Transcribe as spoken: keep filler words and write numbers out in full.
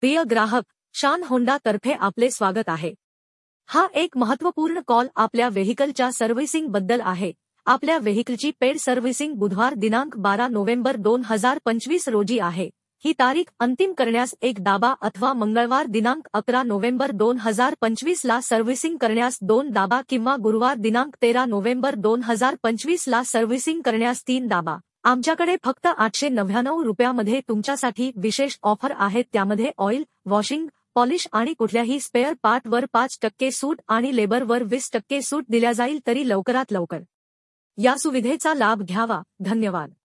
प्रिय ग्राहक, शान होंडा तर्फे आपले स्वागत आहे। हा एक महत्त्वपूर्ण कॉल आपल्या व्हेइकलच्या सर्व्हिसिंग बद्दल आहे। आपल्या व्हेइकलची पेड सर्व्हिसिंग बुधवार दिनांक बारा नोव्हेंबर दोन हजार पंचवीस रोजी आहे। ही तारीख अंतिम करण्यास एक दाबा अथवा मंगळवार दिनांक अकरा नोव्हेंबर दोन हजार पंचवीस ला सर्व्हिसिंग करण्यास दोन दाबा किंवा गुरुवार दिनांक तेरा नोव्हेंबर दोन हजार पंचवीस ला सर्व्हिसिंग करण्यास तीन दाबा। आमच्याकडे फक्त आठशे नव्याण्णव रुपयामध्ये तुमच्यासाठी विशेष ऑफर आहेत। त्यामध्ये ऑइल, वॉशिंग, पॉलिश आणि कुठल्याही स्पेअर पार्टवर पाच टक्के सूट आणि लेबरवर वीस टक्के सूट दिल्या जाईल। तरी लवकरात लवकर या सुविधेचा लाभ घ्यावा। धन्यवाद।